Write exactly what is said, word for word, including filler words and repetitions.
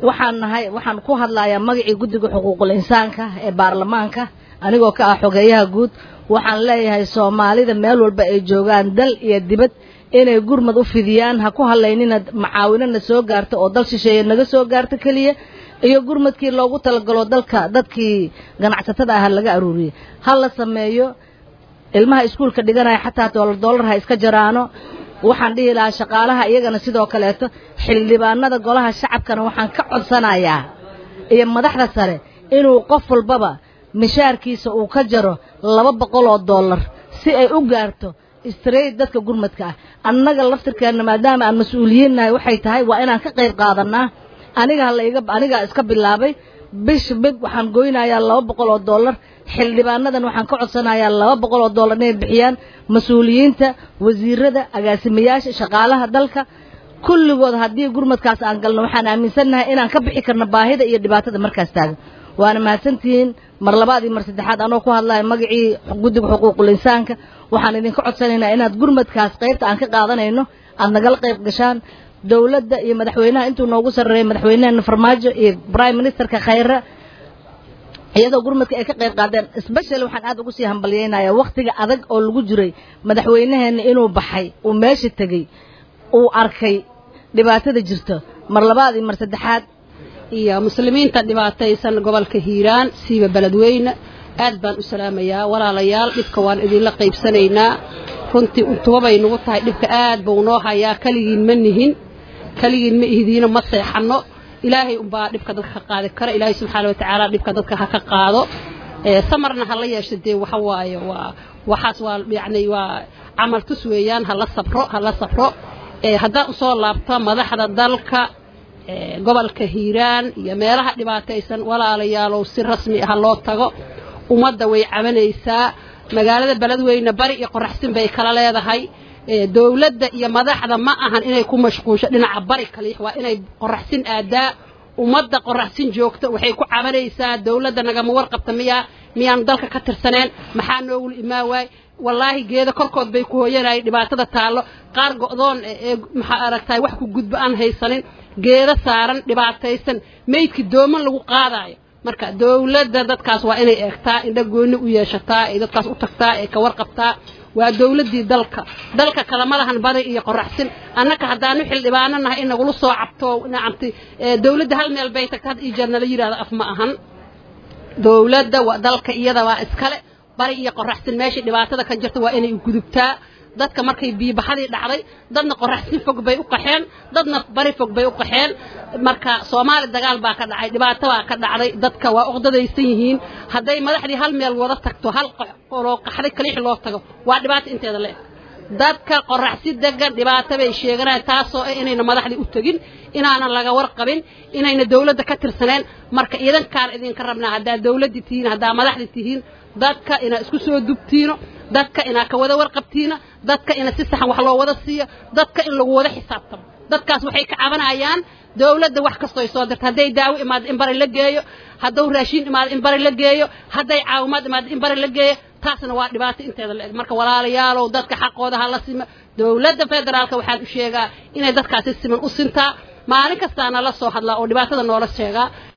waxaan nahay waxaan ku hadlayaa magacii guddiga xuquuqul insaanka ee baarlamaanka anigoo ka ah xogeeyaha guud waxaan leeyahay Soomaalida meel walba ay joogaan dal iyo dibad inay gurmad u fidiyaan ha ku haleynina macaawinana soo gaarto oo dal shisheeye naga soo gaarto kaliya iyo gurmadkii loogu talagalo dalka dadkii ganacsatada ah laga aruuriyay hal la sameeyo ilmaha iskuulka dhiganaya xataa dollar dollar ha iska jaraano waxaan dhihi lahaa shaqaalaha iyagana sidoo kaleeto xildhibaanada golaha shacabkana waxaan ka codsanayaa iyo madaxda sare inuu qof walbaba mishaarkiisa uu ka jaro laba boqol oo dollar si ay u gaarto istreed dadka gurmadka ah annaga laftirkeena maadaama aan mas'uuliyiinnahay waxay tahay waa inaan ka qayb qaadanaa aniga la iga aniga iska bilaabay bish bid waxaan goynayaa laba boqol oo dollar xildhibaanadan waxaan ka codsanayaa laba boqol oo dollar inay bixiyaan mas'uuliyiinta wasiirada agaasimayaasha shaqaalaha dalka kulligood haddii gurmadkaas aan galno waxaan aaminsanahay inaan ka bixi karno baahida iyo dhibaatada markaas taagan waana mahadsantihiin mar labaad iyo mar saddexaad anoo ku hadlayo magacii guddiga xuquuqul insaanka waxaan idinka codsanaynaa inaad gurmadkaas qaybta aan ka qaadanayno aad nagala qayb gashaan dawladda iyo madaxweynaha intuu noogu sareeyay madaxweynaha Farmaajo iyo prime ministerka Khayra iyadoo gurmadka ay ka qayb qaadeen especially waxaan aad ugu sii hambalyeynaa waqtiga adag oo lagu jiray madaxweynaheena inuu baxay oo meesha tagay oo arkay dhibaatada jirto mar labaad iyo mar saddexaad iyo muslimiinta dhibaataysan gobolka Hiiraan siiba beledweyne aad baan u salaamayaa walaalayaal dhibka waan idin la qaybsanaynaa runtii untubay nagu tahay dhibka aad buu noo hayaa kaligiin ma nihin kaligiin ma ihidiina ma seexano ilaahay u baa dhibka dadka qaadi kara ilaahay subxaanahu wa ta'aala dhibka dadka ha ka qaado ee samarna hala yeeshadee waxa waaye waa waxaas waa yaani waa amal tusweeyaan hala sabro hala sabro ee hadaa u soo laabto madaxda dalka ee gobolka Hiiraan iyo meelaha dhibaataysan walaalayaal oo si rasmi ah loo tago umada way cabanaysaa magaalada beledweyne bari iyo qoraxsin bay kala leedahay ee dawladda iyo madaxda ma ahan inay ku mashquusho dhinaca bari kaliya waa inay qoraxsin aadaa umada qoraxsin joogto waxay ku cabanaysaa dawladda naga warqabta miya miyaan dalka ka tirsaneen maxaa noogu imaaway wallahi geeda korkood bay ku hooyanay dhibaatada taalo qaar go'doon ee maxaa aragtay wax ku gudba aan haysanin geeda saaran dhibaataysan meydki dooman lagu qaadayo marka dawladda dadkaas waa inay eegtaa indha gooni u yeeshataa ee dadkaas u tagtaa ee ka warqabtaa waa dawladii dalka dalka kala madahan bari iyo qoraxsin annaka hadaanu xildhibaananahay in nagu soo cabto naamti dawladda hal meel bay tagtay iyo jarnal yiraahdo af ma ahan dawladda waa dalka iyada waa iskale bari iyo qoraxsin meesha dhibaatada ka jirta waa inay u gudubtaa dadka markay biyo baxadii dhacday dadna qoraxsin fog bay u qaxeen dadna bari fog bay u qaxeen marka Soomaali dagaal baa ka dhacay dhibaato baa ka dhacday dadka waa uqdadaysan yihiin haday madaxdii hal meel wada tagto hal qolo qaxday kaliix loo tago waa dhibaato inteeda leeyahay dadka qoraxsi degan dhibaato bay sheeganay taasoo ay inayna madaxdii u tagin inaana laga warqabin inayna dawladda ka tirsaneen marka iidan kaan idin ka rabnaa hadaa dawladdi tihiin hadaa madaxdii tihiin dadka ina isku soo dubtiino dadka ina ka wada warqabtiina dadka ina si sax wax loo wada siiyo dadka in lagu wada xisaabtamo dadkaas waxay ka cabanayaan dawladda wax kasto ay soo dirtay haday daawo imaad in bari la geeyo hadduu raashin imaad in bari la geeyo haday caawimad imaad in bari la geeyo taasna waa dhibaato inteeda la marka walaalayaal oo dadka xaqooda hala sima dawladda federaalka waxaan u sheegaa inay dadkaas siman u sintaa maalin kastaana la soo hadlaa oo dhibaatada noola sheegaa